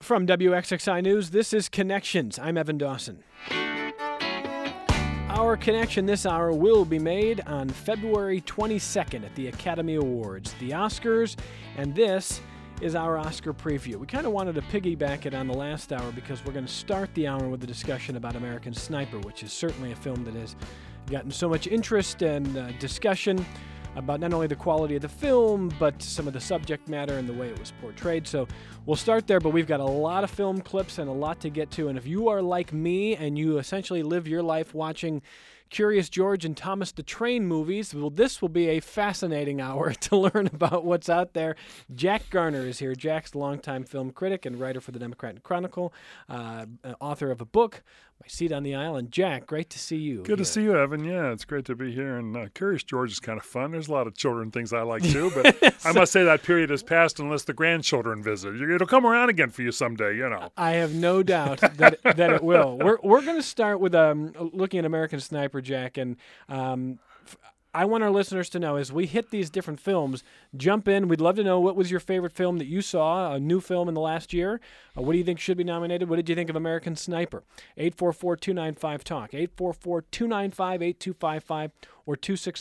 From WXXI News, this is Connections. I'm Evan Dawson. Our connection this hour will be made on February 22nd at the Academy Awards, the Oscars, and this is our Oscar preview. We kind of wanted to piggyback it on the last hour because we're going to start the hour with a discussion about American Sniper, which is certainly a film that has gotten so much interest and discussion about not only the quality of the film, but some of the subject matter and the way it was portrayed. So we'll start there, but we've got a lot of film clips and a lot to get to. And if you are like me and you essentially live your life watching Curious George and Thomas the Train movies, well, this will be a fascinating hour to learn about what's out there. Jack Garner is here. Jack's a longtime film critic and writer for the Democrat Chronicle, author of a book, My Seat on the Aisle. And Jack, great to see you. Good to see you, Evan. Yeah, it's great to be here. And Curious George is kind of fun. There's a lot of children things I like too, but I must say that period has passed unless the grandchildren visit. It'll come around again for you someday, you know. I have no doubt that it will. We're going to start with looking at American Sniper, Jack, and I want our listeners to know as we hit these different films, jump in. We'd love to know what was your favorite film that you saw, a new film in the last year. What do you think should be nominated? What did you think of American Sniper? 844-295-TALK, 844-295-8255, or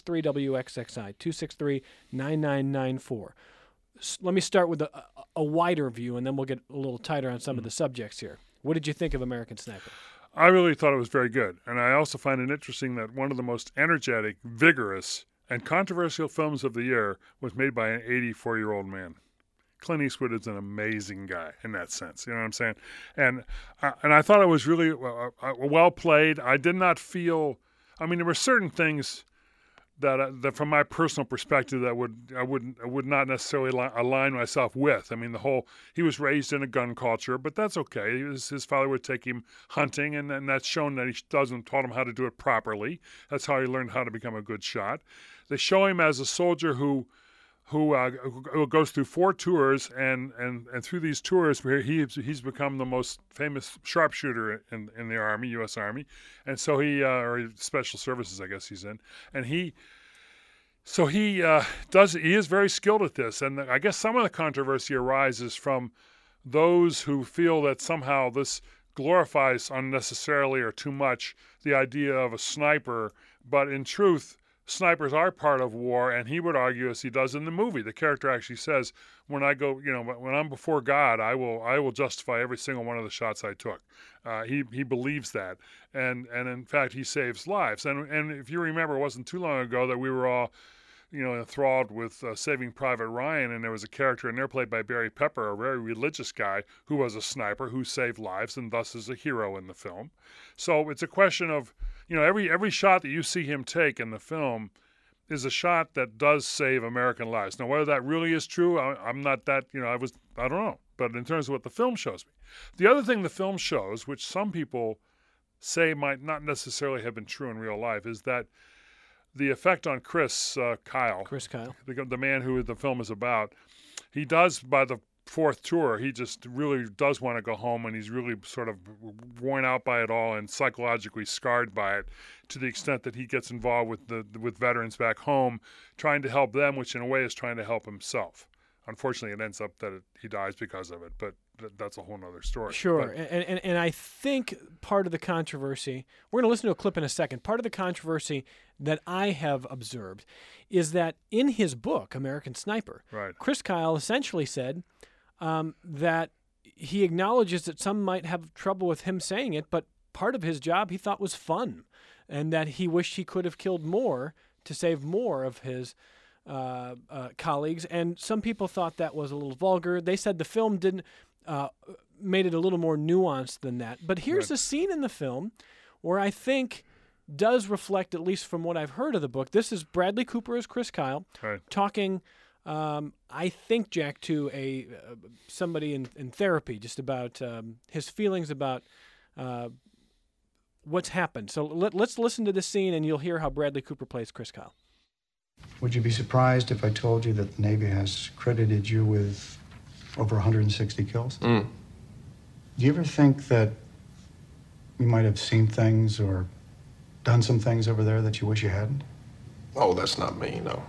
263-WXXI, 263-9994. Let me start with a wider view, and then we'll get a little tighter on some of the subjects here. What did you think of American Sniper? I really thought it was very good. And I also find it interesting that one of the most energetic, vigorous, and controversial films of the year was made by an 84-year-old man. Clint Eastwood is an amazing guy in that sense. You know what I'm saying? And I thought it was really well played. I did not feel – I mean, there were certain things that from my personal perspective that I would not necessarily align myself with. I mean, he was raised in a gun culture, but that's okay. His father would take him hunting, and that's shown that he taught him how to do it properly. That's how he learned how to become a good shot. They show him as a soldier who goes through 4 tours, and through these tours, where he's become the most famous sharpshooter in the Army, U.S. Army, and so he Special Services, I guess he's in, and he is very skilled at this, and I guess some of the controversy arises from those who feel that somehow this glorifies unnecessarily or too much the idea of a sniper, but in truth, snipers are part of war, and he would argue, as he does in the movie, the character actually says, when I'm before God, I will justify every single one of the shots I took. He believes that, and in fact, he saves lives. And if you remember, it wasn't too long ago that we were all, enthralled with Saving Private Ryan, and there was a character in there played by Barry Pepper, a very religious guy who was a sniper who saved lives and thus is a hero in the film. So it's a question of, every shot that you see him take in the film is a shot that does save American lives. Now, whether that really is true, I'm not that, I don't know. But in terms of what the film shows me. The other thing the film shows, which some people say might not necessarily have been true in real life, is that the effect on Chris Kyle, the man who the film is about, he does, by the 4th tour, he just really does want to go home, and he's really sort of worn out by it all and psychologically scarred by it, to the extent that he gets involved with veterans back home, trying to help them, which in a way is trying to help himself. Unfortunately, it ends up that he dies because of it, but that's a whole other story. Sure, and I think part of the controversy, we're going to listen to a clip in a second, part of the controversy that I have observed is that in his book, American Sniper, right, Chris Kyle essentially said that he acknowledges that some might have trouble with him saying it, but part of his job he thought was fun, and that he wished he could have killed more to save more of his colleagues. And some people thought that was a little vulgar. They said the film didn't made it a little more nuanced than that. But here's a scene in the film where I think does reflect, at least from what I've heard of the book, this is Bradley Cooper as Chris Kyle talking, I think, Jack, to somebody in therapy, just about his feelings about what's happened. So let's listen to this scene, and you'll hear how Bradley Cooper plays Chris Kyle. Would you be surprised if I told you that the Navy has credited you with over 160 kills? Do you ever think that you might have seen things or done some things over there that you wish you hadn't? Oh, that's not me, no.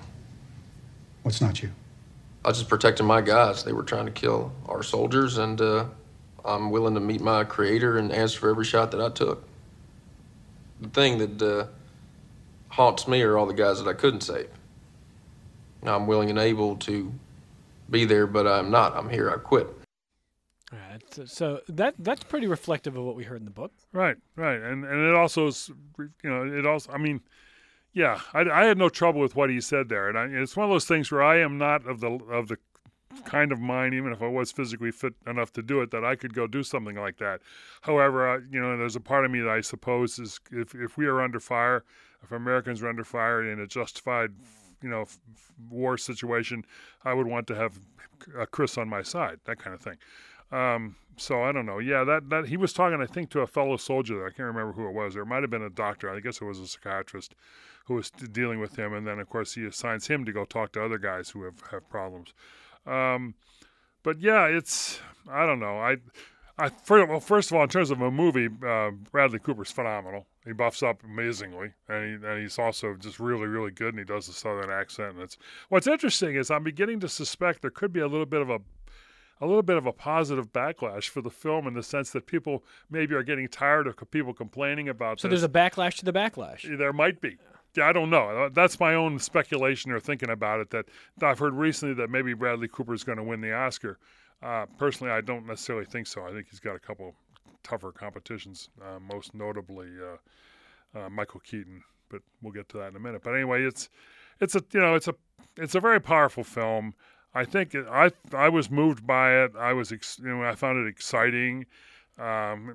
What's not you? I was just protecting my guys. They were trying to kill our soldiers, and I'm willing to meet my creator and answer for every shot that I took. The thing that haunts me are all the guys that I couldn't save. I'm willing and able to be there, but I'm not. I'm here. I quit. All right. So that's pretty reflective of what we heard in the book. Right, and it also is, it also. I mean, yeah, I had no trouble with what he said there, and it's one of those things where I am not of the kind of mind, even if I was physically fit enough to do it, that I could go do something like that. However, there's a part of me that I suppose is if we are under fire, if Americans are under fire in a justified, war situation, I would want to have Chris on my side, that kind of thing. So I don't know. Yeah, that he was talking, I think, to a fellow soldier there. I can't remember who it was. Or it might have been a doctor. I guess it was a psychiatrist who was dealing with him. And then, of course, he assigns him to go talk to other guys who have problems. But yeah, I don't know. First of all, in terms of a movie, Bradley Cooper's phenomenal. He buffs up amazingly, and he's also just really, really good. And he does the Southern accent. And what's interesting is I'm beginning to suspect there could be a little bit of a positive backlash for the film, in the sense that people maybe are getting tired of people complaining about this. So there's a backlash to the backlash. There might be. Yeah, I don't know. That's my own speculation or thinking about it, that I've heard recently that maybe Bradley Cooper is going to win the Oscar. Personally, I don't necessarily think so. I think he's got a couple tougher competitions, most notably Michael Keaton, but we'll get to that in a minute. But anyway, it's a very powerful film. I think I was moved by it. I found it exciting, and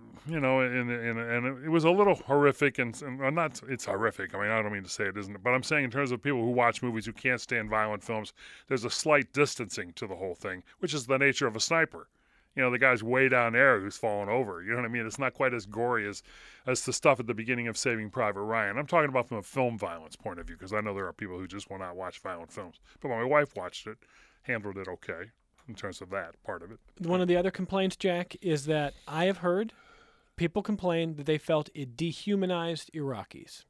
it was a little horrific, and not. It's horrific. I mean, I don't mean to say it isn't, but I'm saying in terms of people who watch movies who can't stand violent films, there's a slight distancing to the whole thing, which is the nature of a sniper. The guy's way down there who's fallen over. You know what I mean? It's not quite as gory as the stuff at the beginning of Saving Private Ryan. I'm talking about from a film violence point of view, because I know there are people who just will not watch violent films. But my wife watched it. Handled it okay in terms of that part of it. One of the other complaints, Jack, is that I have heard people complain that they felt it dehumanized Iraqis.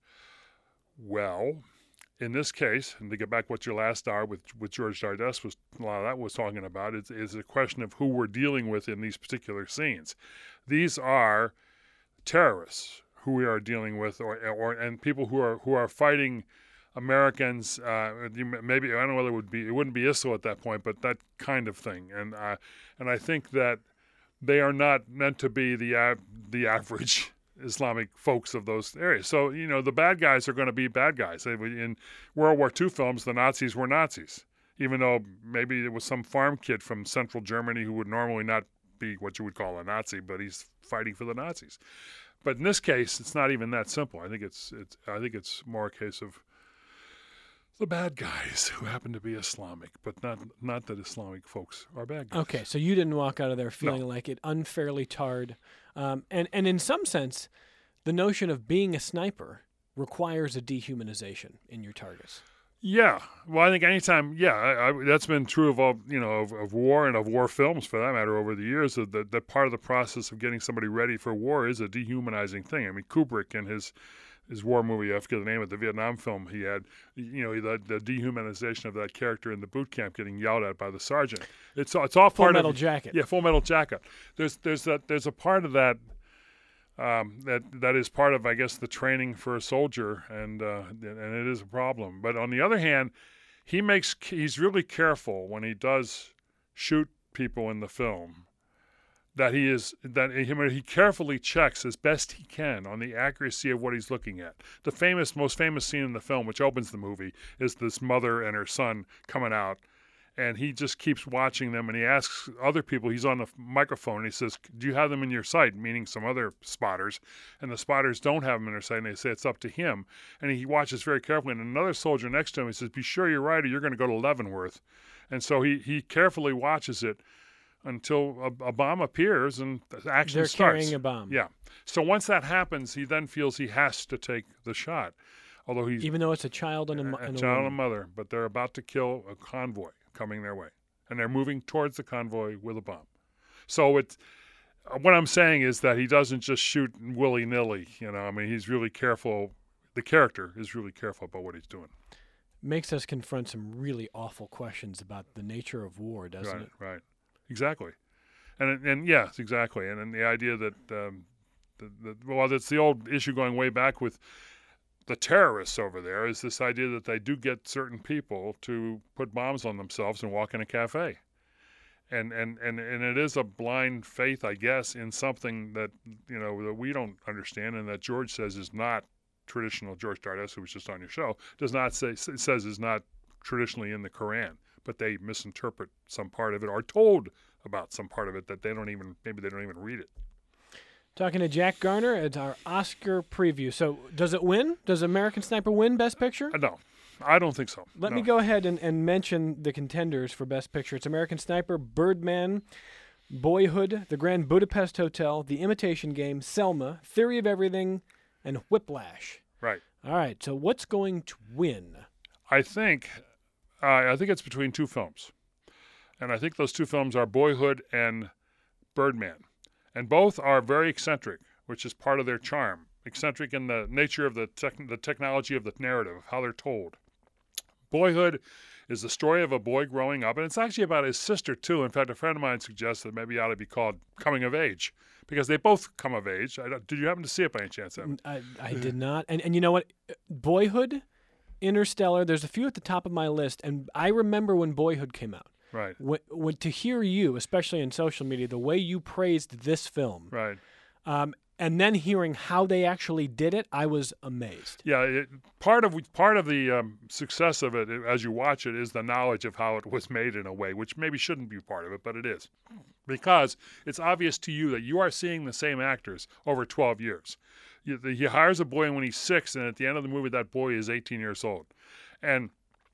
Well, in this case, and to get back what your last hour with George Dardess a lot of that was talking about, is a question of who we're dealing with in these particular scenes. These are terrorists who we are dealing with, and people who are fighting Americans. Maybe I don't know whether it wouldn't be ISIL at that point, but that kind of thing. And I think that they are not meant to be the average Islamic folks of those areas. So the bad guys are going to be bad guys. In World War II films, the Nazis were Nazis, even though maybe it was some farm kid from central Germany who would normally not be what you would call a Nazi, but he's fighting for the Nazis. But in this case, it's not even that simple. I think it's more a case of the bad guys who happen to be Islamic, but not that Islamic folks are bad guys. Okay, so you didn't walk out of there feeling like it unfairly tarred. And in some sense, the notion of being a sniper requires a dehumanization in your targets. Yeah, well, I think anytime, that's been true of all, of war and of war films, for that matter, over the years. That part of the process of getting somebody ready for war is a dehumanizing thing. I mean, Kubrick and his war movie, I forget the name of the Vietnam film he had, the dehumanization of that character in the boot camp getting yelled at by the sergeant. It's all part of Full Metal Jacket. Yeah, Full Metal Jacket. There's a part of that that is part of, I guess, the training for a soldier, and it is a problem. But on the other hand, he's really careful when he does shoot people in the film. He carefully checks as best he can on the accuracy of what he's looking at. The most famous scene in the film, which opens the movie, is this mother and her son coming out, and he just keeps watching them, and he asks other people, he's on the microphone, and he says, "Do you have them in your sight?" Meaning some other spotters, and the spotters don't have them in their sight, and they say it's up to him, and he watches very carefully, and another soldier next to him, he says, "Be sure you're right, or you're going to go to Leavenworth." And so he carefully watches it until a bomb appears and action starts. They're carrying a bomb. Yeah. So once that happens, he then feels he has to take the shot. Although even though it's a child and a child and a mother, but they're about to kill a convoy coming their way, and they're moving towards the convoy with a bomb. So what I'm saying is that he doesn't just shoot willy-nilly. I mean, he's really careful. The character is really careful about what he's doing. Makes us confront some really awful questions about the nature of war, doesn't it? Right. Exactly. And yes, exactly. And then the idea that well, it's the old issue going way back with the terrorists over there, is this idea that they do get certain people to put bombs on themselves and walk in a cafe. And it is a blind faith, I guess, in something that, that we don't understand, and that George says is not traditional. George Dardess, who was just on your show, says is not traditionally in the Quran, but they misinterpret some part of it, or told about some part of it that maybe they don't even read it. Talking to Jack Garner, it's our Oscar preview. So does it win? Does American Sniper win Best Picture? No. I don't think so. Let me go ahead and mention the contenders for Best Picture. It's American Sniper, Birdman, Boyhood, The Grand Budapest Hotel, The Imitation Game, Selma, Theory of Everything, and Whiplash. Right. All right, so what's going to win? I think it's between two films. And I think those two films are Boyhood and Birdman. And both are very eccentric, which is part of their charm. Eccentric in the nature of the technology of the narrative, how they're told. Boyhood is the story of a boy growing up, and it's actually about his sister, too. In fact, a friend of mine suggests that maybe it ought to be called Coming of Age, because they both come of age. Did you happen to see it by any chance, Evan? I did not. And you know what? Boyhood, Interstellar, there's a few at the top of my list, and I remember when Boyhood came out. Right. When to hear you, especially in social media, the way you praised this film. Right. And then hearing how they actually did it, I was amazed. Yeah, part of the success of it, as you watch it, is the knowledge of how it was made in a way, which maybe shouldn't be part of it, but it is. Because it's obvious to you that you are seeing the same actors over 12 years. He hires a boy when he's 6, and at the end of the movie, that boy is 18 years old. And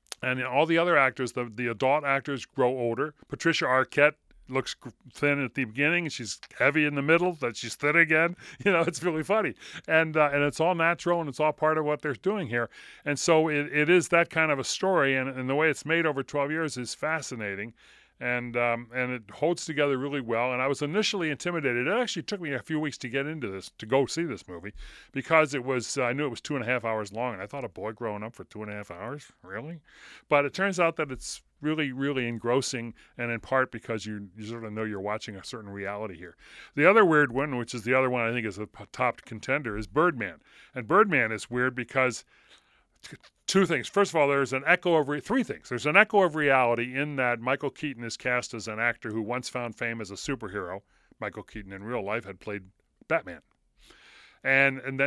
all the other actors, the adult actors, grow older. Patricia Arquette looks thin at the beginning, she's heavy in the middle, then she's thin again. It's really funny. And it's all natural, and it's all part of what they're doing here. And so it is that kind of a story, and the way it's made over 12 years is fascinating. And it holds together really well. And I was initially intimidated. It actually took me a few weeks to get into this, to go see this movie, because I knew it was 2.5 hours long, and I thought, a boy growing up for 2.5 hours? Really? But it turns out that it's really, really engrossing, and in part because you sort of know you're watching a certain reality here. The other weird one, which is the other one I think is a top contender, is Birdman. And Birdman is weird because two things. First of all, three things. There's an echo of reality in that Michael Keaton is cast as an actor who once found fame as a superhero. Michael Keaton in real life had played Batman. And then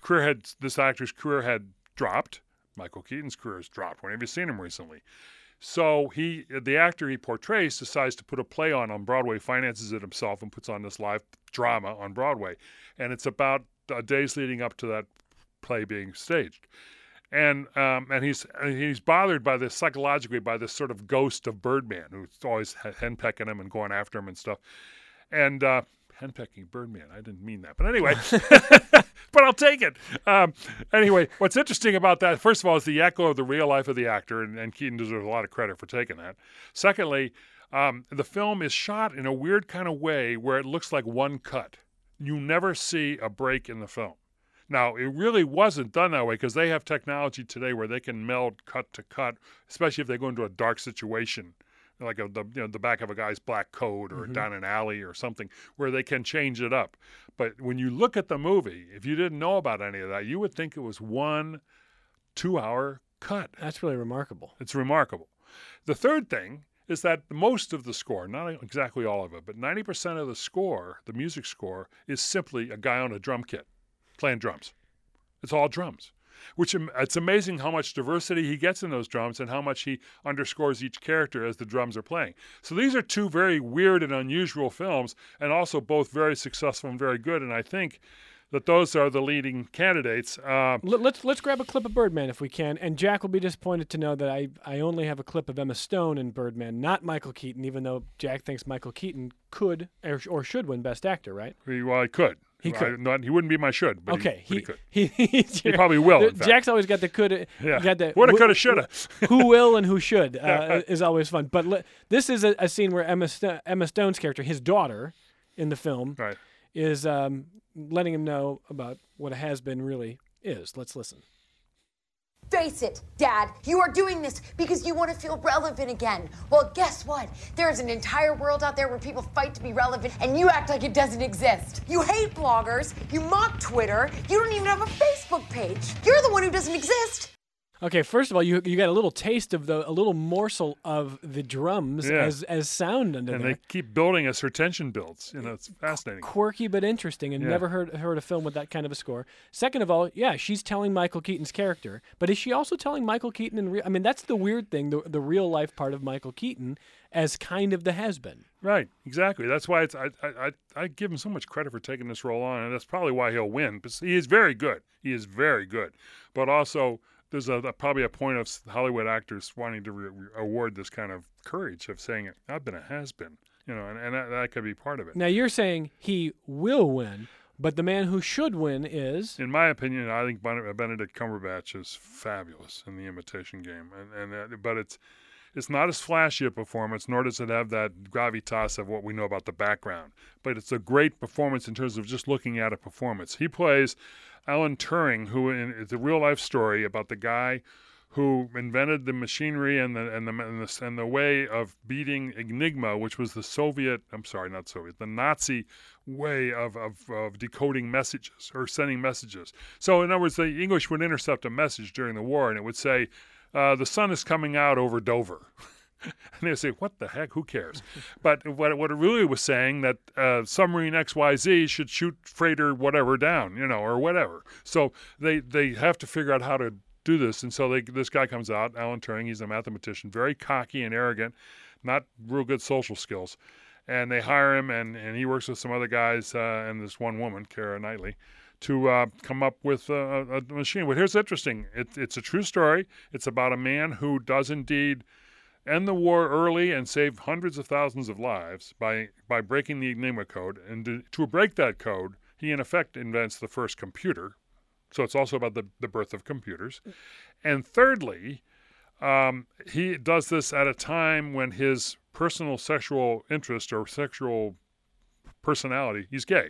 this actor's career had dropped. Michael Keaton's career has dropped. When have you seen him recently? So the actor he portrays decides to put a play on Broadway, finances it himself, and puts on this live drama on Broadway. And it's about days leading up to that play being staged. And he's bothered by this psychologically by this sort of ghost of Birdman, who's always henpecking him and going after him and stuff. And henpecking Birdman, I didn't mean that, but anyway, but I'll take it. Anyway, what's interesting about that, first of all, is the echo of the real life of the actor, and Keaton deserves a lot of credit for taking that. Secondly, the film is shot in a weird kind of way where it looks like one cut. You never see a break in the film. Now, it really wasn't done that way because they have technology today where they can meld cut to cut, especially if they go into a dark situation, like the back of a guy's black coat or down an alley or something, where they can change it up. But when you look at the movie, if you didn't know about any of that, you would think it was 1 2-hour cut. That's really remarkable. It's remarkable. The third thing is that most of the score, not exactly all of it, but 90% of the score, the music score, is simply a guy on a drum kit playing drums. It's all drums, which it's amazing how much diversity he gets in those drums and how much he underscores each character as the drums are playing. So these are two very weird and unusual films, and also both very successful and very good. And I think that those are the leading candidates. Let's grab a clip of Birdman if we can. And Jack will be disappointed to know that I only have a clip of Emma Stone in Birdman, not Michael Keaton, even though Jack thinks Michael Keaton could or should win Best Actor, right? Well, he could. He could. He wouldn't be my should, but okay. He could. He probably will, in fact. Jack's always got the could. Yeah. Got the woulda, coulda, shoulda. Who will and who should is always fun. But this is a scene where Emma Stone's character, his daughter in the film, right, is letting him know about what a has-been really is. Let's listen. Face it, Dad, you are doing this because you want to feel relevant again. Well, guess what? There's an entire world out there where people fight to be relevant, and you act like it doesn't exist. You hate bloggers, you mock Twitter, you don't even have a Facebook page. You're the one who doesn't exist. Okay, first of all, you got a little taste of a little morsel of the drums as sound under and there. they keep building as her tension builds. It's fascinating. Quirky but interesting, and never heard a film with that kind of a score. Second of all, she's telling Michael Keaton's character, but is she also telling Michael Keaton in real? I mean, that's the weird thing, the real life part of Michael Keaton as kind of the has-been. Right, exactly. That's why I give him so much credit for taking this role on, and that's probably why he'll win. Because he is very good. He is very good, but also. There's probably a point of Hollywood actors wanting to award this kind of courage of saying, I've been a has-been, and that could be part of it. Now, you're saying he will win, but the man who should win is? In my opinion, I think Benedict Cumberbatch is fabulous in The Imitation Game. But it's not as flashy a performance, nor does it have that gravitas of what we know about the background. But it's a great performance in terms of just looking at a performance. He plays Alan Turing, who it's a real life story about the guy who invented the machinery and the way of beating Enigma, which was the Nazi way of decoding messages or sending messages. So in other words, the English would intercept a message during the war, and it would say, the sun is coming out over Dover. And they would say, what the heck, who cares? But what it really was saying that submarine XYZ should shoot freighter whatever down, or whatever. So they have to figure out how to do this. And so this guy comes out, Alan Turing, he's a mathematician, very cocky and arrogant, not real good social skills. And they hire him, and he works with some other guys and this one woman, Keira Knightley, to come up with a machine. But here's interesting. It's a true story. It's about a man who does indeed end the war early and save hundreds of thousands of lives by breaking the Enigma code. And to break that code, he in effect invents the first computer. So it's also about the birth of computers. And thirdly, he does this at a time when his personal sexual interest or sexual personality, he's gay,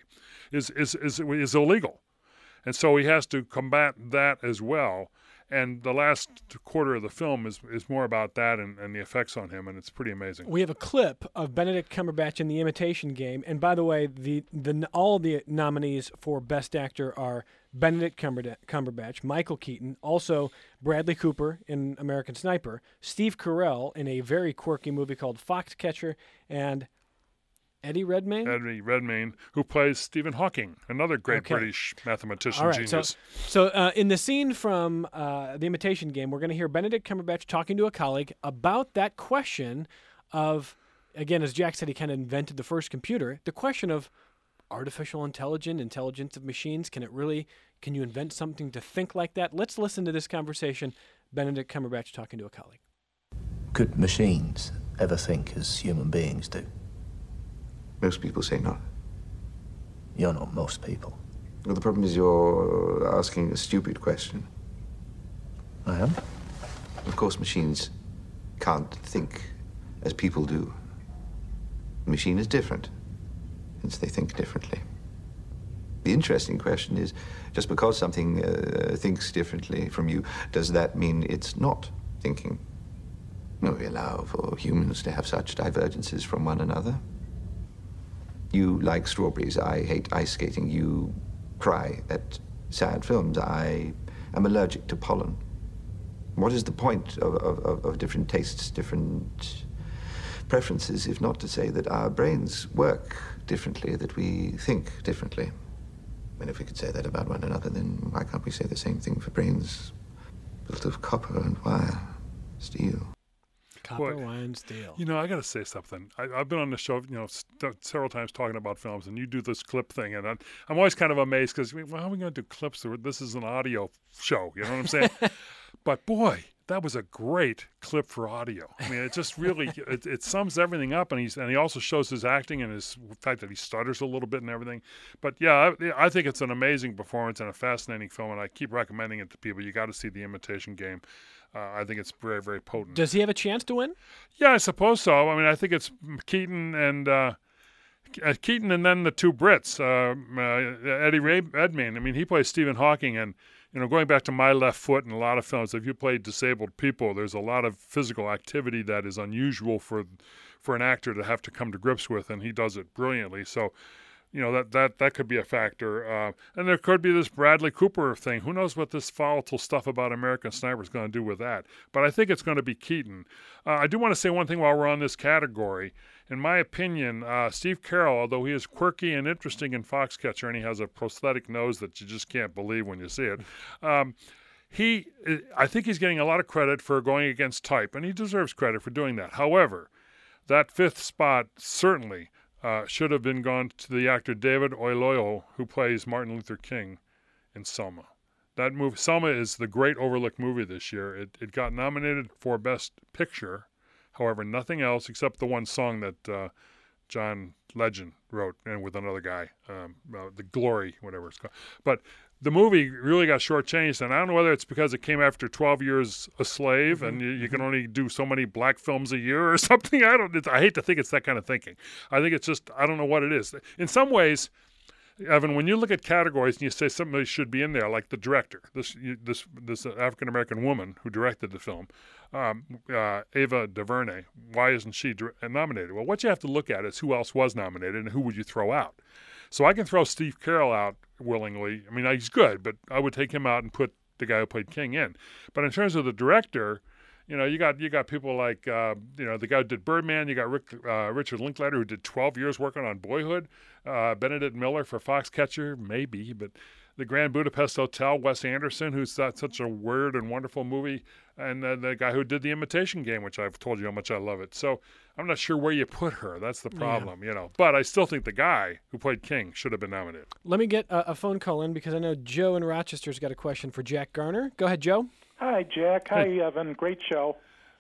is illegal. And so he has to combat that as well. And the last quarter of the film is more about that and the effects on him, and it's pretty amazing. We have a clip of Benedict Cumberbatch in The Imitation Game, and by the way, all the nominees for Best Actor are Benedict Cumberbatch, Michael Keaton, also Bradley Cooper in American Sniper, Steve Carell in a very quirky movie called Foxcatcher, and Eddie Redmayne, who plays Stephen Hawking, another great British mathematician genius. So in the scene from The Imitation Game, we're going to hear Benedict Cumberbatch talking to a colleague about that question of, again, as Jack said, he kind of invented the first computer, the question of artificial intelligence of machines. Can you invent something to think like that? Let's listen to this conversation, Benedict Cumberbatch talking to a colleague. Could machines ever think as human beings do? Most people say not. You're not most people. Well, the problem is you're asking a stupid question. I am? Of course, machines can't think as people do. The machine is different, hence they think differently. The interesting question is, just because something thinks differently from you, does that mean it's not thinking? No, we allow for humans to have such divergences from one another. You like strawberries. I hate ice skating. You cry at sad films. I am allergic to pollen. What is the point of different tastes, different preferences, if not to say that our brains work differently, that we think differently? And if we could say that about one another, then why can't we say the same thing for brains built of copper and wire, steel? Copper, wine, steel. I got to say something. I've been on the show, several times talking about films, and you do this clip thing, and I'm always kind of amazed because, how are we going to do clips? This is an audio show, you know what I'm saying? But boy, that was a great clip for audio. I mean, it just really it sums everything up, and he also shows his acting and his fact that he stutters a little bit and everything. But yeah, I think it's an amazing performance and a fascinating film, and I keep recommending it to people. You got to see The Imitation Game. I think it's very, very potent. Does he have a chance to win? Yeah, I suppose so. I mean, I think it's Keaton and then the two Brits, Eddie Redmayne. I mean, he plays Stephen Hawking, and going back to My Left Foot and a lot of films, if you play disabled people, there's a lot of physical activity that is unusual for an actor to have to come to grips with, and he does it brilliantly. So, that could be a factor. And there could be this Bradley Cooper thing. Who knows what this volatile stuff about American Sniper is going to do with that? But I think it's going to be Keaton. I do want to say one thing while we're on this category. In my opinion, Steve Carell, although he is quirky and interesting in Foxcatcher, and he has a prosthetic nose that you just can't believe when you see it, I think he's getting a lot of credit for going against type, and he deserves credit for doing that. However, that fifth spot certainly should have been gone to the actor David Oyelowo, who plays Martin Luther King in Selma. That movie, Selma, is the great overlooked movie this year. It got nominated for Best Picture. However, nothing else except the one song that John Legend wrote, and with another guy, The Glory, whatever it's called. But the movie really got shortchanged, and I don't know whether it's because it came after 12 Years a Slave, and you can only do so many black films a year or something. I hate to think it's that kind of thinking. I think it's just, I don't know what it is. In some ways, Evan, when you look at categories and you say somebody should be in there, like the director, this African-American woman who directed the film, Ava DuVernay, why isn't she nominated? Well, what you have to look at is who else was nominated and who would you throw out. So I can throw Steve Carell out willingly. I mean, he's good, but I would take him out and put the guy who played King in. But in terms of the director, you got people like the guy who did Birdman. You got Richard Linklater, who did 12 years working on Boyhood. Benedict Miller for Foxcatcher, maybe, but the Grand Budapest Hotel. Wes Anderson, who's got such a weird and wonderful movie, and the guy who did The Imitation Game, which I've told you how much I love it. So I'm not sure where you put her. That's the problem, But I still think the guy who played King should have been nominated. Let me get a phone call in because I know Joe in Rochester's got a question for Jack Garner. Go ahead, Joe. Hi, Jack. Hi, Evan. Great show.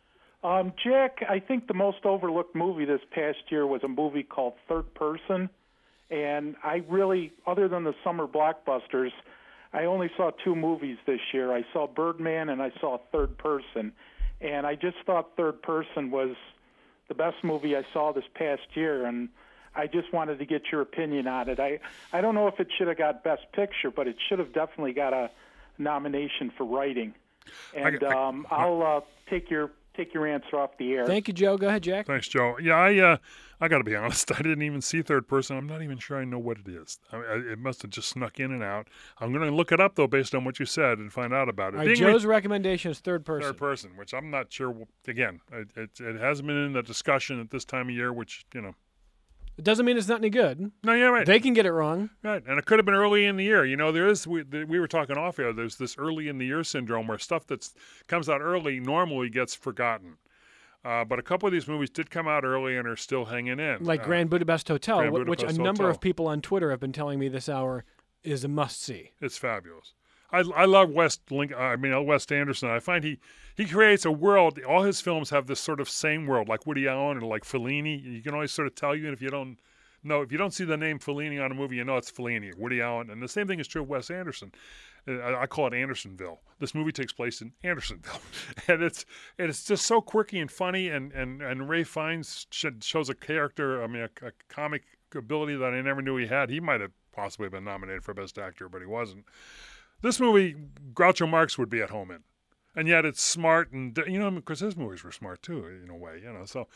Jack, I think the most overlooked movie this past year was a movie called Third Person. And I really, other than the summer blockbusters, I only saw two movies this year. I saw Birdman and I saw Third Person. And I just thought Third Person was the best movie I saw this past year. And I just wanted to get your opinion on it. I don't know if it should have got Best Picture, but it should have definitely got a nomination for writing. And I'll take your answer off the air. Thank you, Joe. Go ahead, Jack. Thanks, Joe. Yeah, I got to be honest. I didn't even see Third Person. I'm not even sure I know what it is. It must have just snuck in and out. I'm going to look it up, though, based on what you said and find out about it. All right, Joe's recommendation is Third Person. Third Person, which I'm not sure. Again, it hasn't been in the discussion at this time of year, which, It doesn't mean it's not any good. No, yeah, right. They can get it wrong. Right, and it could have been early in the year. There is, we were talking off air, there's this early in the year syndrome where stuff that comes out early normally gets forgotten. But a couple of these movies did come out early and are still hanging in. Like Grand Budapest Hotel, which a number Hotel. of people on Twitter have been telling me this hour is a must-see. It's fabulous. I love Wes Anderson. I find he creates a world. All his films have this sort of same world, like Woody Allen or like Fellini. You can always sort of tell you, and if you don't see the name Fellini on a movie, you know it's Fellini, Woody Allen. And the same thing is true of Wes Anderson. I call it Andersonville. This movie takes place in Andersonville, and it's just so quirky and funny. And Ray Fiennes shows a character, a comic ability that I never knew he had. He might have possibly been nominated for Best Actor, but he wasn't. This movie, Groucho Marx would be at home in, and yet it's smart, and because his movies were smart too, in a way, So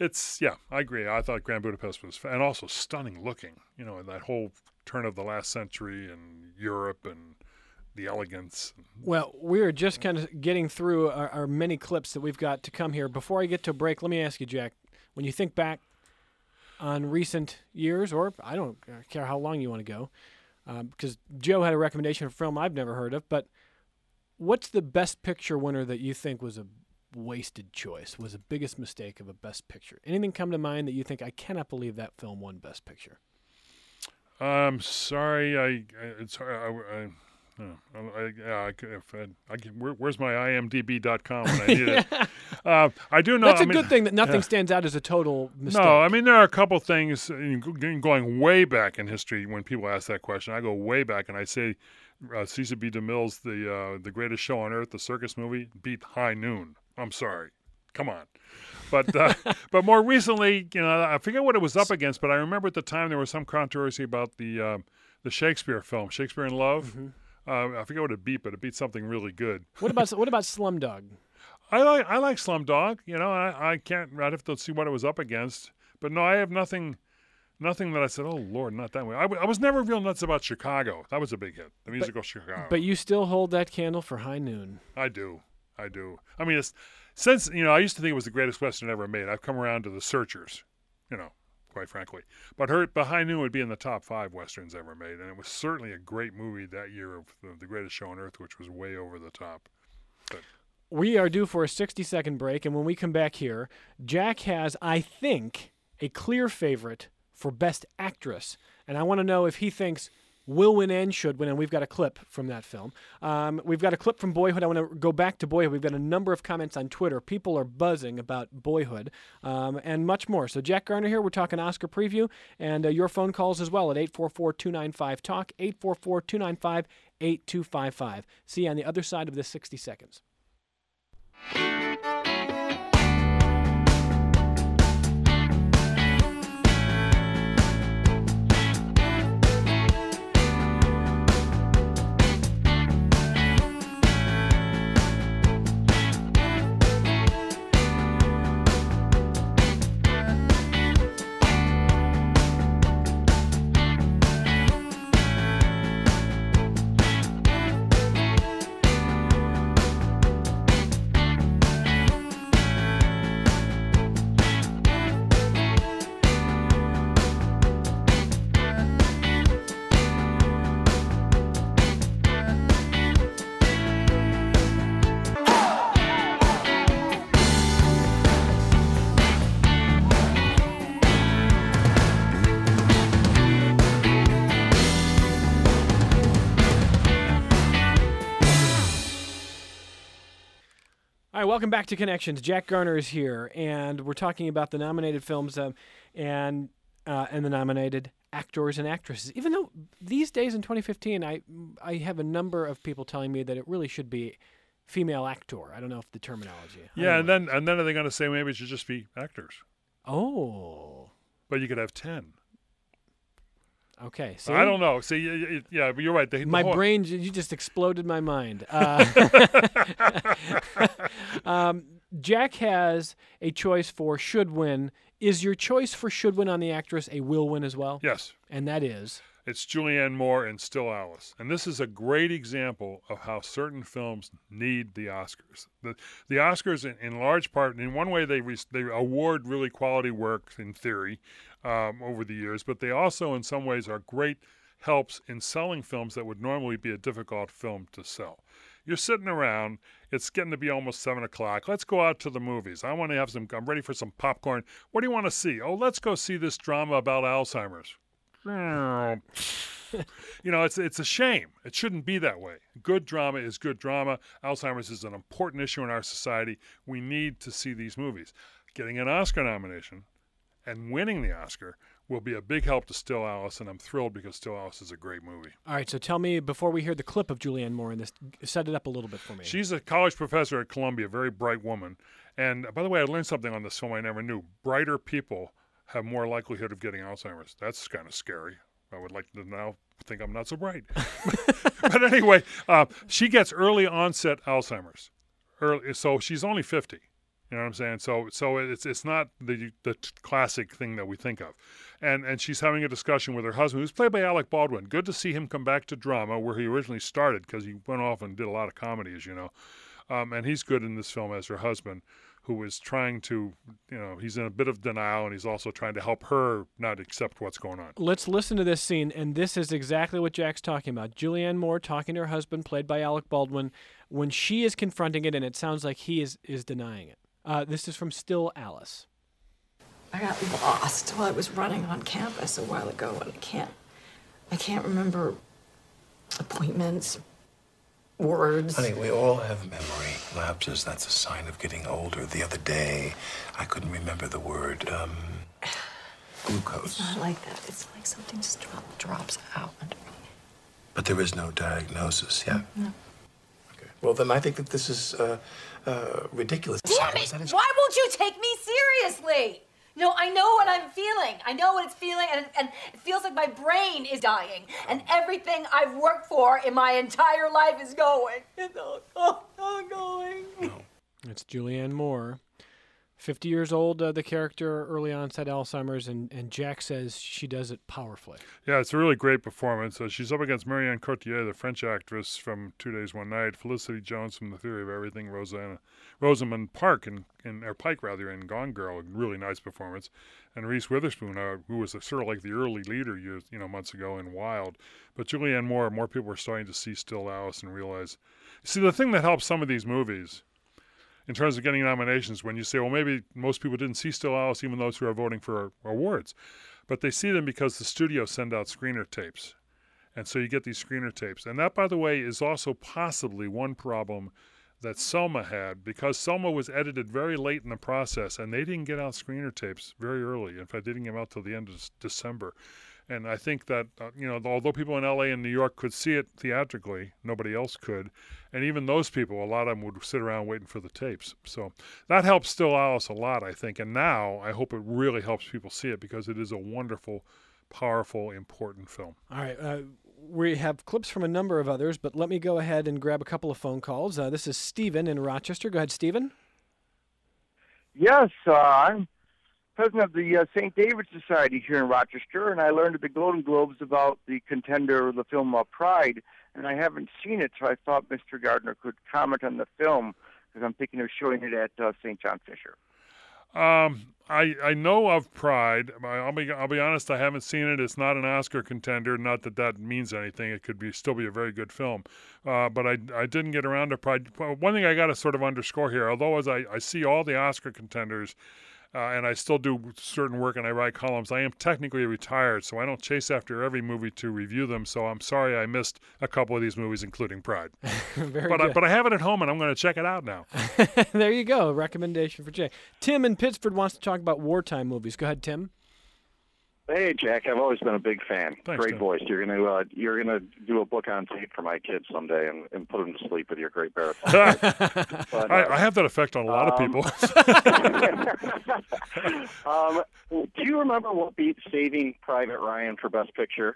I agree. I thought Grand Budapest was, and also stunning looking, in that whole turn of the last century and Europe and the elegance. Well, we're just kind of getting through our many clips that we've got to come here. Before I get to a break, let me ask you, Jack, when you think back on recent years, or I don't care how long you want to go, because Joe had a recommendation for a film I've never heard of, but what's the Best Picture winner that you think was a wasted choice, was the biggest mistake of a Best Picture? Anything come to mind that you think, I cannot believe that film won Best Picture? I'm sorry, where's my IMDb.com when I need it? I do know. That's a good thing that nothing stands out as a total mistake. No, there are a couple things going way back in history when people ask that question. I go way back and I say Cecil B. DeMille's The Greatest Show on Earth, the circus movie, beat High Noon. I'm sorry. Come on. But more recently, I forget what it was up against, but I remember at the time there was some controversy about the Shakespeare film, Shakespeare in Love. Mm-hmm. I forget what it beat, but it beat something really good. What about Slumdog? I like Slumdog. You know, I'd have to see what it was up against. But no, I have nothing that I said, oh, Lord, not that way. I was never real nuts about Chicago. That was a big hit, the musical Chicago. But you still hold that candle for High Noon. I do. I mean, since, you know, I used to think it was the greatest Western ever made. I've come around to The Searchers, you know, quite frankly. But High Noon would be in the top 5 Westerns ever made. And it was certainly a great movie that year of The Greatest Show on Earth, which was way over the top. But we are due for a 60-second break. And when we come back here, Jack has, I think, a clear favorite for Best Actress. And I want to know if he thinks will win and should win, and we've got a clip from that film. We've got a clip from Boyhood. I want to go back to Boyhood. We've got a number of comments on Twitter. People are buzzing about Boyhood and much more. So Jack Garner here. We're talking Oscar preview, and your phone calls as well at 844-295-TALK, 844-295-8255. See you on the other side of this 60 seconds. All right, welcome back to Connections. Jack Garner is here, and we're talking about the nominated films and the nominated actors and actresses. Even though these days in 2015, I have a number of people telling me that it really should be female actor. I don't know if the terminology. Yeah, and then are they going to say maybe it should just be actors? Oh, but you could have 10. Okay, see? I don't know. See, yeah, but you're right. My brain, you just exploded my mind. Jack has a choice for should win. Is your choice for should win on the actress a will win as well? Yes. And that is? It's Julianne Moore in Still Alice. And this is a great example of how certain films need the Oscars. The Oscars, in large part, in one way, they award really quality work in theory over the years, but they also, in some ways, are great helps in selling films that would normally be a difficult film to sell. You're sitting around, it's getting to be almost 7 o'clock. Let's go out to the movies. I'm ready for some popcorn. What do you want to see? Oh, let's go see this drama about Alzheimer's. You know, it's a shame. It shouldn't be that way. Good drama is good drama. Alzheimer's is an important issue in our society. We need to see these movies. Getting an Oscar nomination and winning the Oscar will be a big help to Still Alice, and I'm thrilled because Still Alice is a great movie. All right, so tell me, before we hear the clip of Julianne Moore in this, set it up a little bit for me. She's a college professor at Columbia, a very bright woman. And by the way, I learned something on this film I never knew. Brighter people have more likelihood of getting Alzheimer's. That's kind of scary. I would like to now think I'm not so bright. But anyway, she gets early onset Alzheimer's. So she's only 50. You know what I'm saying? So it's not the classic thing that we think of. And she's having a discussion with her husband, who's played by Alec Baldwin. Good to see him come back to drama, where he originally started, because he went off and did a lot of comedy, as you know. And he's good in this film as her husband, who is trying to, you know, he's in a bit of denial, and he's also trying to help her not accept what's going on. Let's listen to this scene, and this is exactly what Jack's talking about. Julianne Moore talking to her husband, played by Alec Baldwin, when she is confronting it, and it sounds like he is denying it. This is from Still Alice. I got lost while I was running on campus a while ago, and I can't remember appointments, words. Honey, we all have memory lapses. That's a sign of getting older. The other day, I couldn't remember the word, glucose. It's not like that. It's like something just drops out under me. But there is no diagnosis, yeah? No. Okay. Well, then I think that this is, ridiculous. Damn it! Why won't you take me seriously? No, I know what I'm feeling. I know what it's feeling, and it feels like my brain is dying, and everything I've worked for in my entire life is going. It's all going. It's Julianne Moore. 50 years old, the character, early onset Alzheimer's, and Jack says she does it powerfully. Yeah, it's a really great performance. She's up against Marianne Cotillard, the French actress from 2 Days, One Night, Felicity Jones from The Theory of Everything, Rosamund Pike in Gone Girl, a really nice performance, and Reese Witherspoon, who was sort of like the early leader months ago in Wild. But Julianne Moore, more people are starting to see Still Alice and realize. See, the thing that helps some of these movies in terms of getting nominations, when you say, well, maybe most people didn't see Still Alice, even those who are voting for awards, but they see them because the studios send out screener tapes. And so you get these screener tapes. And that, by the way, is also possibly one problem that Selma had, because Selma was edited very late in the process, and they didn't get out screener tapes very early. In fact, they didn't get them out till the end of December. And I think that, although people in L.A. and New York could see it theatrically, nobody else could. And even those people, a lot of them would sit around waiting for the tapes. So that helps Still Alice a lot, I think. And now I hope it really helps people see it, because it is a wonderful, powerful, important film. All right. We have clips from a number of others, but let me go ahead and grab a couple of phone calls. This is Stephen in Rochester. Go ahead, Stephen. Yes, I'm president of the St. David Society here in Rochester, and I learned at the Golden Globes about the contender of the film Pride, and I haven't seen it, so I thought Mr. Gardner could comment on the film, because I'm thinking of showing it at St. John Fisher. I know of Pride. I'll be honest, I haven't seen it. It's not an Oscar contender. Not that means anything. It could still be a very good film. But I didn't get around to Pride. One thing I got to sort of underscore here, although as I see all the Oscar contenders, and I still do certain work and I write columns, I am technically retired, so I don't chase after every movie to review them. So I'm sorry I missed a couple of these movies, including Pride. But I have it at home, and I'm going to check it out now. There you go. A recommendation for Jay. Tim in Pittsford wants to talk about wartime movies. Go ahead, Tim. Hey, Jack. I've always been a big fan. Thanks, great Tim. voice. You're gonna do a book on tape for my kids someday and put them to sleep with your great baritone. But, I have that effect on a lot of people. Do you remember what beat Saving Private Ryan for Best Picture?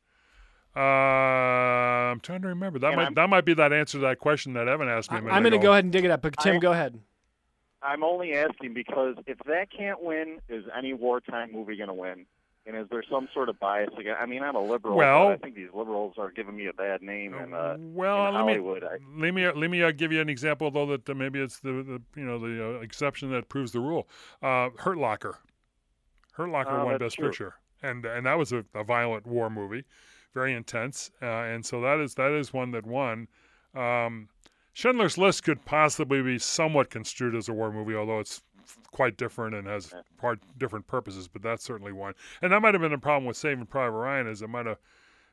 I'm trying to remember. That might be that answer to that question that Evan asked me a minute I'm going to ago. go ahead and dig it up, but Tim, go ahead. I'm only asking because if that can't win, is any wartime movie going to win? And is there some sort of bias again? I mean, I'm a liberal, but I think these liberals are giving me a bad name in Hollywood. Let me give you an example, though, that maybe it's the exception that proves the rule. Hurt Locker. Hurt Locker won Best Picture, and that was a violent war movie, very intense, and so that is one that won. Schindler's List could possibly be somewhat construed as a war movie, although it's quite different and has different purposes, but that's certainly one. And that might have been a problem with Saving Private Ryan, is it might have,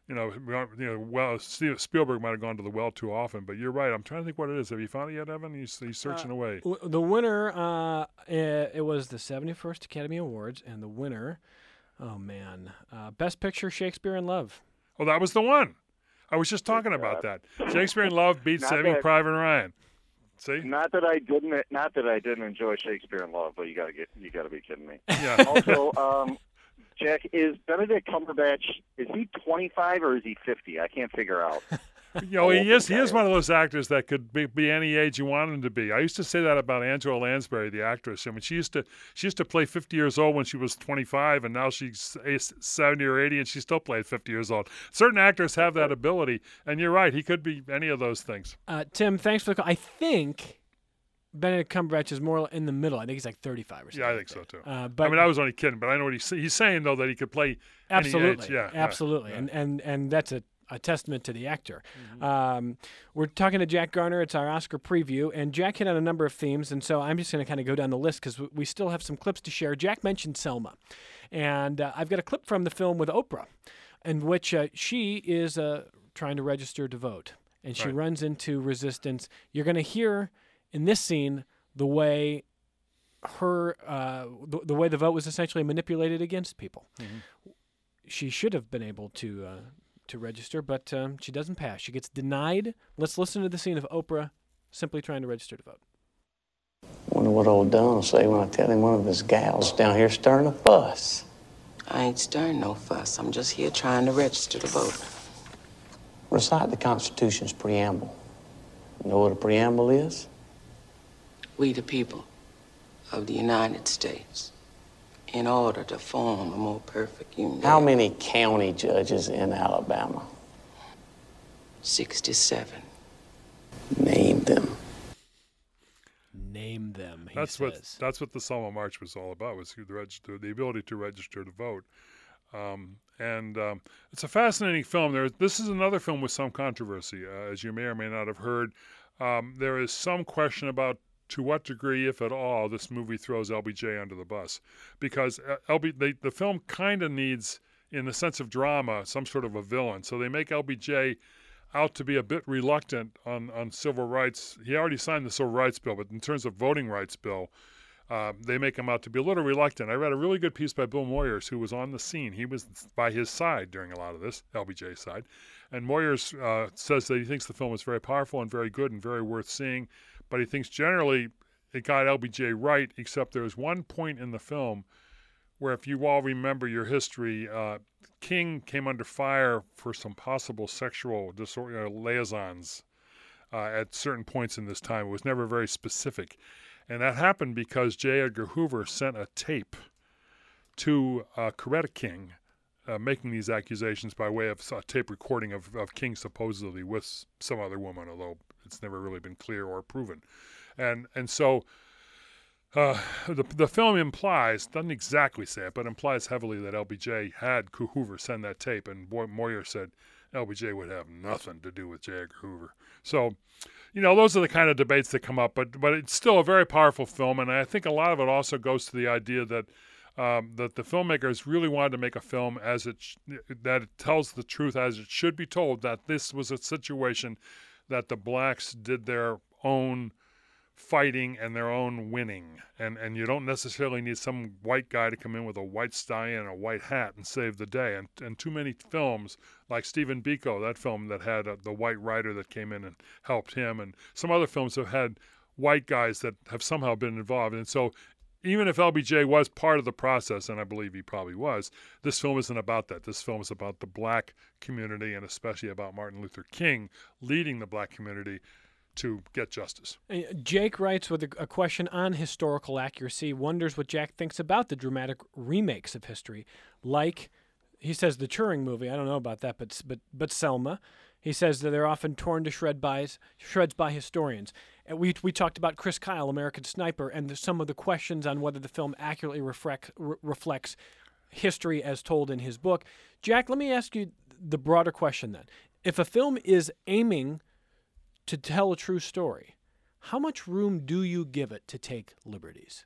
Spielberg might have gone to the well too often. But you're right. I'm trying to think what it is. Have you found it yet, Evan? He's searching away. The winner, it was the 71st Academy Awards, and the winner, Best Picture, Shakespeare in Love. Oh, that was the one. I was just talking about that. Shakespeare in Love beat Saving Private Ryan. See? Not that I didn't enjoy Shakespeare in Love, but you got to be kidding me. Yeah. Also, Jack, is Benedict Cumberbatch, is he 25 or is he 50? I can't figure out. He is one of those actors that could be any age you want him to be. I used to say that about Angela Lansbury, the actress. I mean, she used to play 50 years old when she was 25, and now she's 70 or 80, and she still plays 50 years old. Certain actors have that ability, and you're right. He could be any of those things. Tim, thanks for the call. I think Benedict Cumberbatch is more in the middle. I think he's like 35 or something. Yeah, I think so too. But I was only kidding, but I know what he's saying, though, that he could play absolutely, any age. Yeah, absolutely, yeah. And that's a testament to the actor. We're talking to Jack Garner. It's our Oscar preview, and Jack hit on a number of themes, and so I'm just going to kind of go down the list because we still have some clips to share. Jack mentioned Selma, and I've got a clip from the film with Oprah, in which she is trying to register to vote, and she runs into resistance. You're going to hear in this scene the way the way the vote was essentially manipulated against people. She should have been able to register, but she doesn't pass. She gets denied. Let's listen to the scene of Oprah simply trying to register to vote. Wonder what old Don will say when I tell him one of his gals down here stirring a fuss. I ain't stirring no fuss. I'm just here trying to register to vote. Recite the Constitution's preamble. You know what a preamble is? We the people of the United States, in order to form a more perfect union. How many county judges in Alabama? 67. Name them. Name them, he That's says. that's what the Selma March was all about, was the ability to register to vote. It's a fascinating film. This is another film with some controversy, as you may or may not have heard. There is some question about to what degree, if at all, this movie throws LBJ under the bus, because the film kind of needs, in the sense of drama, some sort of a villain. So they make LBJ out to be a bit reluctant on civil rights. He already signed the Civil Rights Bill, but in terms of voting rights bill, they make him out to be a little reluctant. I read a really good piece by Bill Moyers, who was on the scene. He was by his side during a lot of this, LBJ's side. And Moyers says that he thinks the film was very powerful and very good and very worth seeing, but he thinks generally it got LBJ right, except there's one point in the film where, if you all remember your history, King came under fire for some possible sexual liaisons at certain points in this time. It was never very specific. And that happened because J. Edgar Hoover sent a tape to Coretta King making these accusations by way of a tape recording of King supposedly with some other woman, although it's never really been clear or proven. And so the film implies, doesn't exactly say it, but implies heavily that LBJ had Hoover send that tape, and Moyer said LBJ would have nothing to do with J. Edgar Hoover. So, those are the kind of debates that come up, but it's still a very powerful film, and I think a lot of it also goes to the idea that that the filmmakers really wanted to make a film that it tells the truth as it should be told, that this was a situation that the blacks did their own fighting and their own winning, and you don't necessarily need some white guy to come in with a white stallion and a white hat and save the day. And too many films like Stephen Biko, that film that had the white writer that came in and helped him, and some other films have had white guys that have somehow been involved. And so even if LBJ was part of the process, and I believe he probably was, this film isn't about that. This film is about the black community, and especially about Martin Luther King leading the black community to get justice. Jake writes with a question on historical accuracy, wonders what Jack thinks about the dramatic remakes of history. Like, he says the Turing movie, I don't know about that, but Selma. He says that they're often torn to shreds by historians. And we talked about Chris Kyle, American Sniper, and some of the questions on whether the film accurately reflects history as told in his book. Jack, let me ask you the broader question then. If a film is aiming to tell a true story, how much room do you give it to take liberties?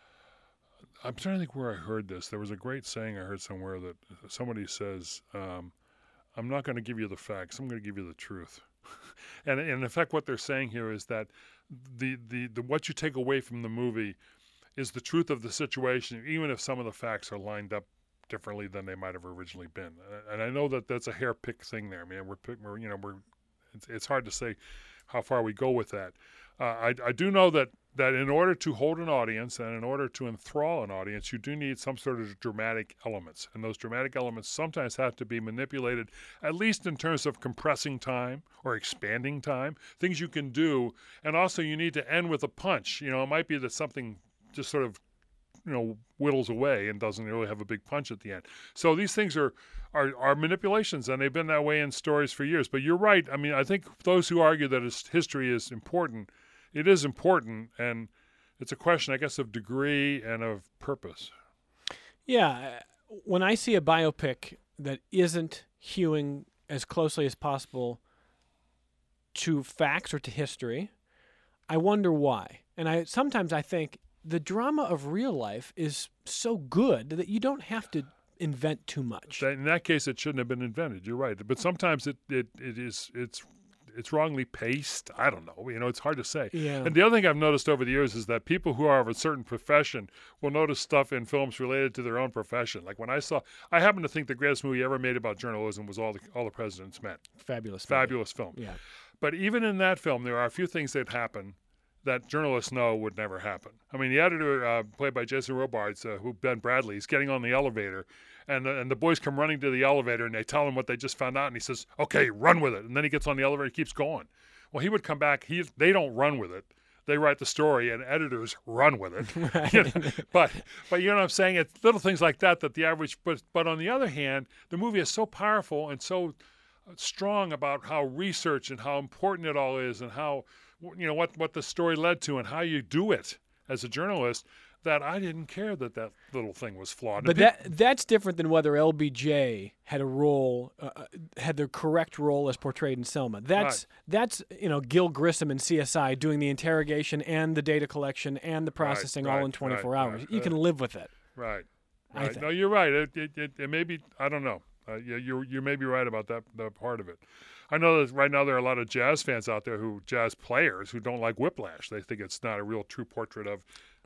I'm trying to think where I heard this. There was a great saying I heard somewhere that somebody says, I'm not going to give you the facts, I'm going to give you the truth. And in effect, what they're saying here is that the what you take away from the movie is the truth of the situation, even if some of the facts are lined up differently than they might have originally been. And I know that that's a hair-pick thing there. I mean, it's hard to say how far we go with that. I do know that in order to hold an audience and in order to enthrall an audience, you do need some sort of dramatic elements. And those dramatic elements sometimes have to be manipulated, at least in terms of compressing time or expanding time, things you can do. And also you need to end with a punch. It might be that something just sort of whittles away and doesn't really have a big punch at the end. So these things are manipulations, and they've been that way in stories for years. But you're right. I mean, I think those who argue that history is important, it is important, and it's a question, I guess, of degree and of purpose. Yeah. When I see a biopic that isn't hewing as closely as possible to facts or to history, I wonder why. And sometimes I think the drama of real life is so good that you don't have to invent too much. In that case, it shouldn't have been invented. You're right. But sometimes it's wrongly paced. I don't know. It's hard to say. Yeah. And the other thing I've noticed over the years is that people who are of a certain profession will notice stuff in films related to their own profession. Like when I happen to think the greatest movie ever made about journalism was All the President's Men. Fabulous film. Yeah. But even in that film, there are a few things that happen that journalists know would never happen. I mean, the editor, played by Jason Robards, who Ben Bradley, is getting on the elevator, and the boys come running to the elevator, and they tell him what they just found out, and he says, "Okay, run with it." And then he gets on the elevator, and keeps going. Well, he would come back. They don't run with it. They write the story, and editors run with it. Right. You know, but you know what I'm saying? It's little things like that the average. But on the other hand, the movie is so powerful and so strong about how research and how important it all is, and how what the story led to, and how you do it as a journalist, that I didn't care that little thing was flawed. But that's different than whether LBJ had a role, had the correct role as portrayed in Selma. That's Gil Grissom in CSI doing the interrogation and the data collection and the processing all in 24 hours. You can live with it. Right. I think. No, you're right. It may be. I don't know. You may be right about that part of it. I know that right now there are a lot of jazz fans out there jazz players who don't like Whiplash. They think it's not a real true portrait of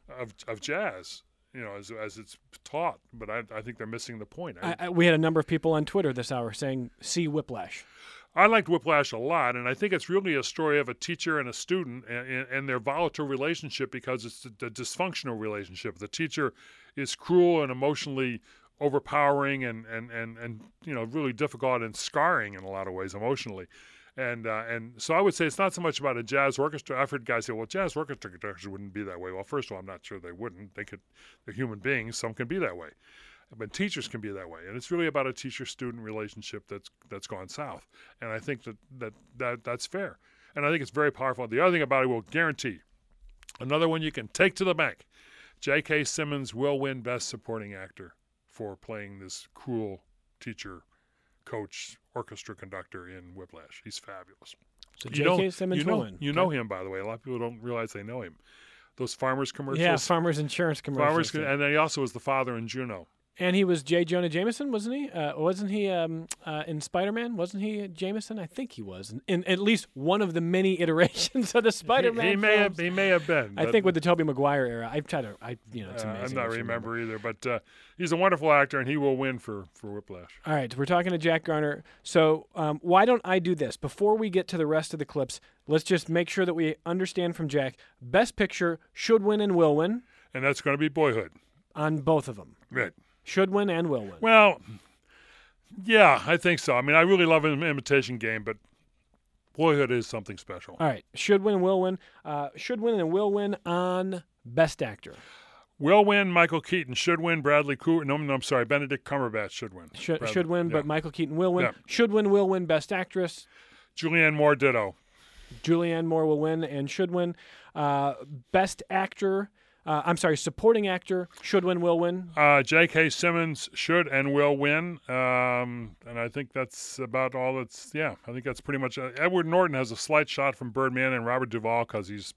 jazz, as it's taught. But I think they're missing the point. We had a number of people on Twitter this hour saying, "See Whiplash." I liked Whiplash a lot, and I think it's really a story of a teacher and a student and their volatile relationship, because it's the dysfunctional relationship. The teacher is cruel and emotionally overpowering and really difficult and scarring in a lot of ways emotionally. And so I would say it's not so much about a jazz orchestra. I've heard guys say, well, jazz orchestra conductors wouldn't be that way. Well, first of all, I'm not sure they wouldn't. They're human beings. Some can be that way. But teachers can be that way. And it's really about a teacher-student relationship that's gone south. And I think that's fair. And I think it's very powerful. The other thing about it, will guarantee, another one you can take to the bank. J.K. Simmons will win Best Supporting Actor for playing this cruel teacher, coach, orchestra conductor in Whiplash. He's fabulous. So J.K. Simmons will win. You know him, by the way. A lot of people don't realize they know him. Those Farmers commercials. Yeah, Farmers Insurance commercials. And then he also was the father in Juno. And he was J. Jonah Jameson, wasn't he? Wasn't he in Spider-Man? Wasn't he Jameson? I think he was in at least one of the many iterations of the Spider-Man films. He may have been. I think with the Tobey Maguire era. It's amazing. I'm not remember either, but he's a wonderful actor, and he will win for Whiplash. All right, we're talking to Jack Garner. So why don't I do this? Before we get to the rest of the clips, let's just make sure that we understand from Jack, Best Picture should win and will win. And that's going to be Boyhood. On both of them. Right. Should win and will win. Well, yeah, I think so. I mean, I really love an Imitation Game, but Boyhood is something special. All right. Should win, will win. Should win and will win on Best Actor. Will win Michael Keaton. Should win Bradley Cooper. No, I'm sorry. Benedict Cumberbatch should win. Should win, but Michael Keaton will win. Yeah. Should win, will win Best Actress. Julianne Moore, ditto. Julianne Moore will win and should win. Best Actor. Supporting Actor, should win, will win. J.K. Simmons should and will win. And I think that's about all I think that's pretty much Edward Norton has a slight shot from Birdman and Robert Duvall because he's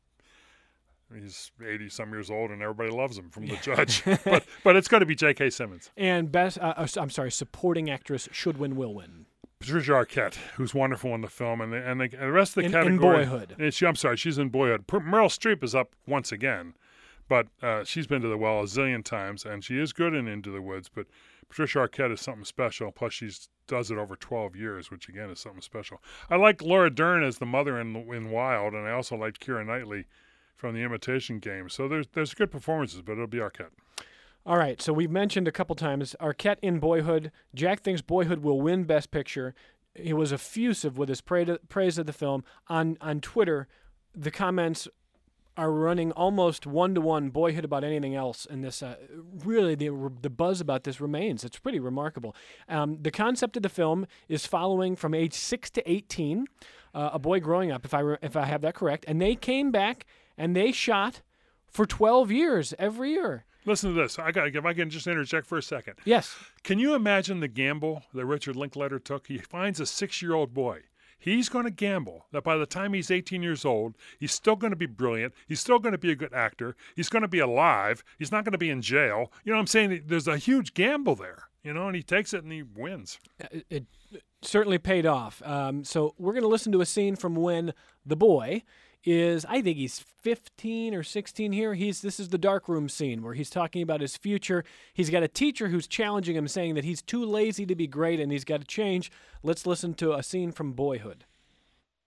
80-some years old and everybody loves him from the judge. but it's going to be J.K. Simmons. And Supporting Actress, should win, will win. Patricia Arquette, who's wonderful in the film, and the rest of the category. In Boyhood. She's in Boyhood. Meryl Streep is up once again. But she's been to the well a zillion times, and she is good in Into the Woods. But Patricia Arquette is something special. Plus, she does it over 12 years, which, again, is something special. I like Laura Dern as the mother in Wild, and I also like Keira Knightley from The Imitation Game. So there's good performances, but it'll be Arquette. All right, so we've mentioned a couple times Arquette in Boyhood. Jack thinks Boyhood will win Best Picture. He was effusive with his praise of the film. On Twitter, the comments are running almost one-to-one Boyhood about anything else, and this really the buzz about this remains. It's pretty remarkable. The concept of the film is following from age 6 to 18, a boy growing up, if I have that correct, and they came back and they shot for 12 years every year. Listen to this. If I can just interject for a second. Yes. Can you imagine the gamble that Richard Linklater took? He finds a 6-year-old boy. He's going to gamble that by the time he's 18 years old, he's still going to be brilliant. He's still going to be a good actor. He's going to be alive. He's not going to be in jail. You know what I'm saying? There's a huge gamble there, and he takes it and he wins. It certainly paid off. So we're going to listen to a scene from when the boy I think he's 15 or 16 here. This is the darkroom scene where he's talking about his future. He's got a teacher who's challenging him, saying that he's too lazy to be great and he's got to change. Let's listen to a scene from Boyhood.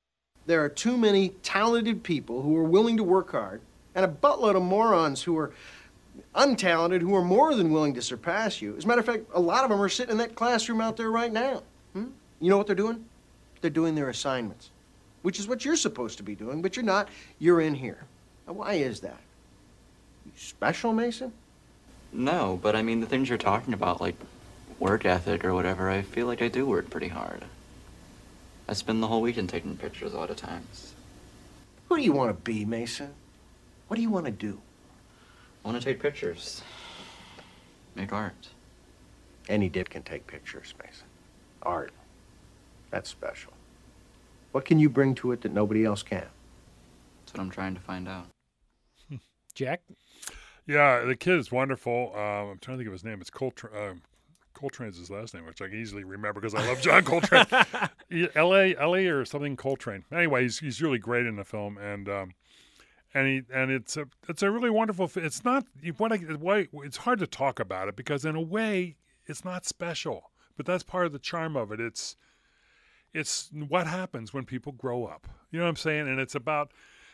there are too many talented people who are willing to work hard and a buttload of morons who are untalented who are more than willing to surpass you. As a matter of fact, a lot of them are sitting in that classroom out there right now. You know what they're doing? They're doing their assignments, which is what you're supposed to be doing, but you're not. You're in here. Now, why is that? You special, Mason? No, but I mean, the things you're talking about, like work ethic or whatever, I feel like I do work pretty hard. I spend the whole weekend taking pictures a lot of times. Who do you want to be, Mason? What do you want to do? I want to take pictures. Make art. Any dip can take pictures, Mason. Art. That's special. What can you bring to it that nobody else can? That's what I'm trying to find out. Jack? Yeah, the kid is wonderful. I'm trying to think of his name. It's Coltrane. Coltrane's his last name, which I can easily remember because I love John Coltrane. L.A. or something Coltrane. Anyway, he's really great in the film, and it's a really wonderful. It's not it's hard to talk about it because in a way it's not special, but that's part of the charm of it. It's what happens when people grow up. You know what I'm saying? And it's about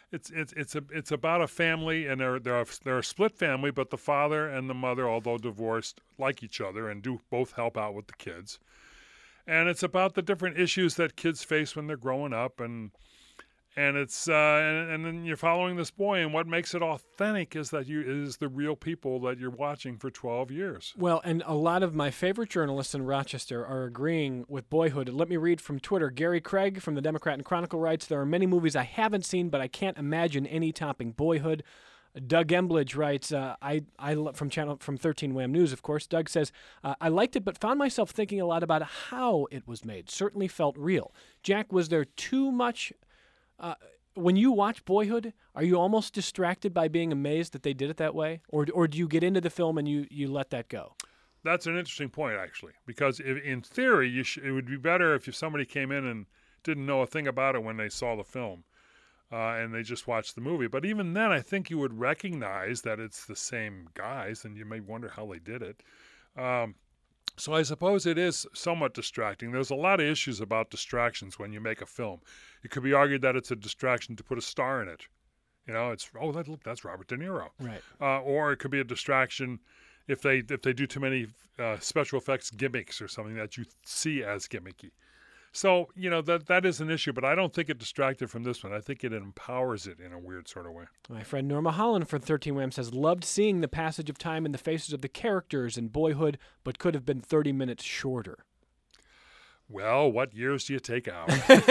a family, and they're a split family, but the father and the mother, although divorced, like each other and do both help out with the kids. And it's about the different issues that kids face when they're growing up, and it's and then you're following this boy, and what makes it authentic is that is the real people that you're watching for 12 years. Well, and a lot of my favorite journalists in Rochester are agreeing with Boyhood. Let me read from Twitter. Gary Craig from the Democrat and Chronicle writes, "There are many movies I haven't seen, but I can't imagine any topping Boyhood." Doug Embledge writes, from 13 Wham News, of course. Doug says, "I liked it, but found myself thinking a lot about how it was made. Certainly felt real." Jack, was there too much? When you watch Boyhood, are you almost distracted by being amazed that they did it that way? Or do you get into the film and you let that go? That's an interesting point, actually, because in theory, it would be better if somebody came in and didn't know a thing about it when they saw the film and they just watched the movie. But even then, I think you would recognize that it's the same guys, and you may wonder how they did it. So I suppose it is somewhat distracting. There's a lot of issues about distractions when you make a film. It could be argued that it's a distraction to put a star in it. You know, that's Robert De Niro. Right. Or it could be a distraction if they do too many special effects gimmicks or something that you see as gimmicky. So, you know, that is an issue, but I don't think it distracted from this one. I think it empowers it in a weird sort of way. My friend Norma Holland from 13 Wham says, "Loved seeing the passage of time in the faces of the characters in Boyhood, but could have been 30 minutes shorter." Well, what years do you take out?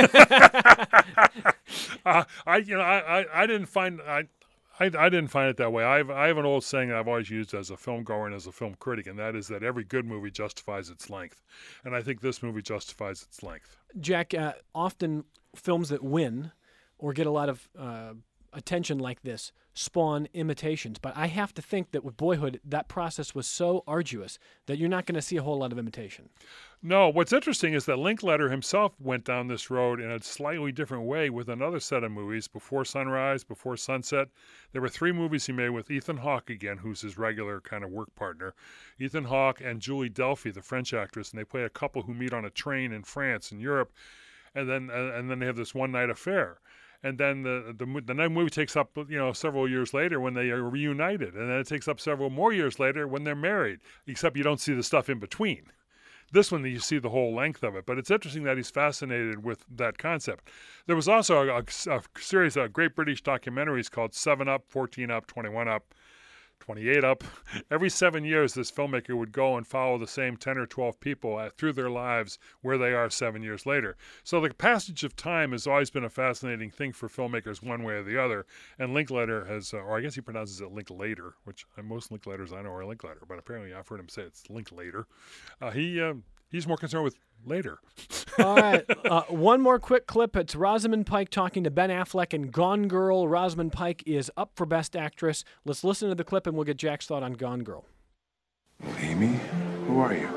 I didn't find it that way. I have an old saying that I've always used as a film goer and as a film critic, and that is that every good movie justifies its length. And I think this movie justifies its length. Jack, often films that win or get a lot of attention like this spawn imitations. But I have to think that with Boyhood, that process was so arduous that you're not going to see a whole lot of imitation. No, what's interesting is that Linklater himself went down this road in a slightly different way with another set of movies, Before Sunrise, Before Sunset. There were 3 movies he made with Ethan Hawke again, who's his regular kind of work partner. Ethan Hawke and Julie Delpy, the French actress, and they play a couple who meet on a train in France and Europe, and then they have this one-night affair. And then the movie takes up, several years later when they are reunited. And then it takes up several more years later when they're married, except you don't see the stuff in between. This one, you see the whole length of it. But it's interesting that he's fascinated with that concept. There was also a series of great British documentaries called 7 Up, 14 Up, 21 Up, 28 Up. Every 7 years, this filmmaker would go and follow the same 10 or 12 people through their lives where they are 7 years later. So the passage of time has always been a fascinating thing for filmmakers one way or the other. And Linklater has, or I guess he pronounces it Linklater, which most Linklaters I know are Linklater, but apparently I've heard him say it's Linklater. He's more concerned with later. All right. One more quick clip. It's Rosamund Pike talking to Ben Affleck in Gone Girl. Rosamund Pike is up for Best Actress. Let's listen to the clip and we'll get Jack's thought on Gone Girl. Well, Amy, who are you?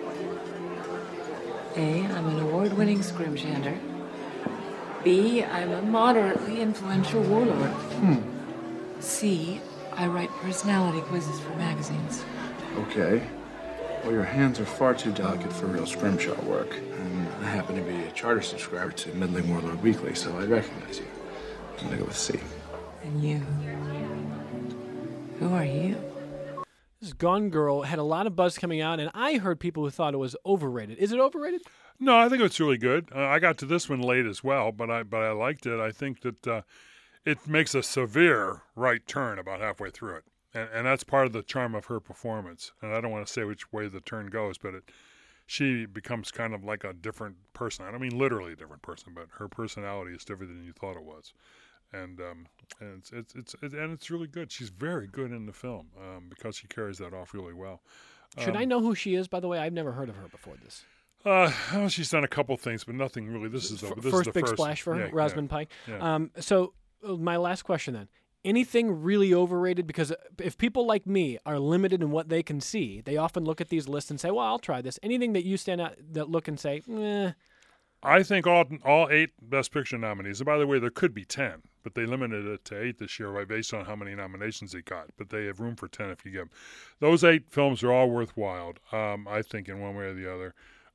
A, I'm an award-winning scrimshander. B, I'm a moderately influential warlord. C, I write personality quizzes for magazines. Okay. Well, your hands are far too delicate for real scrimshaw work. And I happen to be a charter subscriber to Meddling Warlord Weekly, so I recognize you. I'm gonna go with C. And you? Who are you? This Gone Girl had a lot of buzz coming out, and I heard people who thought it was overrated. Is it overrated? No, I think it's really good. I got to this one late as well, but I liked it. I think that it makes a severe right turn about halfway through it, and that's part of the charm of her performance. And I don't want to say which way the turn goes, but she becomes kind of like a different person. I don't mean literally a different person, but her personality is different than you thought it was. And it's really good. She's very good in the film because she carries that off really well. Should I know who she is, by the way? I've never heard of her before this. Well, she's done a couple things, but nothing really. This is the first big splash for her, Rosamund Pike. Yeah. So my last question then. Anything really overrated? Because if people like me are limited in what they can see, they often look at these lists and say, well, I'll try this. Anything that you stand out that look and say, eh. I think all 8 Best Picture nominees, and by the way, there could be 10, but they limited it to 8 this year based on how many nominations they got. But they have room for 10 if you give them. Those 8 films are all worthwhile, I think, in one way or the other.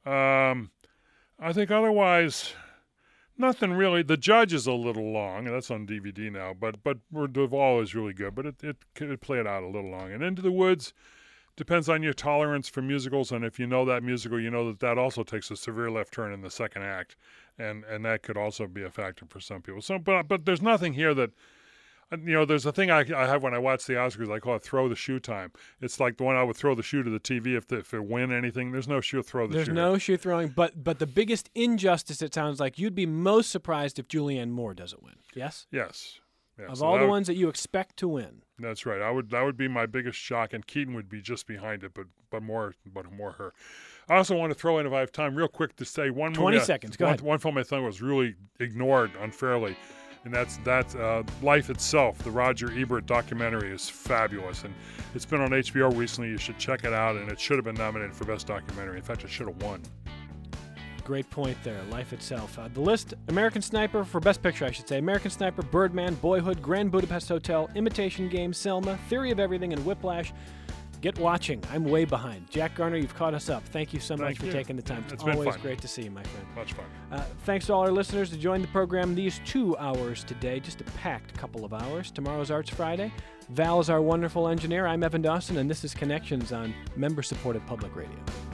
I think otherwise, nothing really. The Judge is a little long, and that's on DVD now, but Duvall is really good, but it could play it out a little long. And Into the Woods depends on your tolerance for musicals, and if you know that musical, you know that also takes a severe left turn in the second act, and that could also be a factor for some people. So, but there's nothing here that, there's a thing I have when I watch the Oscars. I call it throw the shoe time. It's like the one I would throw the shoe to the TV if it win anything. There's no shoe throw the shoe. There's no shoe throwing, but the biggest injustice, it sounds like, you'd be most surprised if Julianne Moore doesn't win. Yes? Yes. Yeah, of all the ones that you expect to win. That's right. That would be my biggest shock, and Keaton would be just behind it, but more her. I also want to throw in, if I have time, real quick to say one 20 seconds. Go ahead. One film I thought was really ignored unfairly, and that's Life Itself. The Roger Ebert documentary is fabulous, and it's been on HBO recently. You should check it out, and it should have been nominated for Best Documentary. In fact, it should have won. Great point there. Life Itself. The list: American Sniper for Best Picture, I should say. American Sniper, Birdman, Boyhood, Grand Budapest Hotel, Imitation Game, Selma, Theory of Everything, and Whiplash. Get watching. I'm way behind. Jack Garner, you've caught us up. Thank you so much for taking the time. It's always great to see you, my friend. Much fun. Thanks to all our listeners who joined the program these 2 hours today. Just a packed couple of hours. Tomorrow's Arts Friday. Val is our wonderful engineer. I'm Evan Dawson, and this is Connections on member-supported public radio.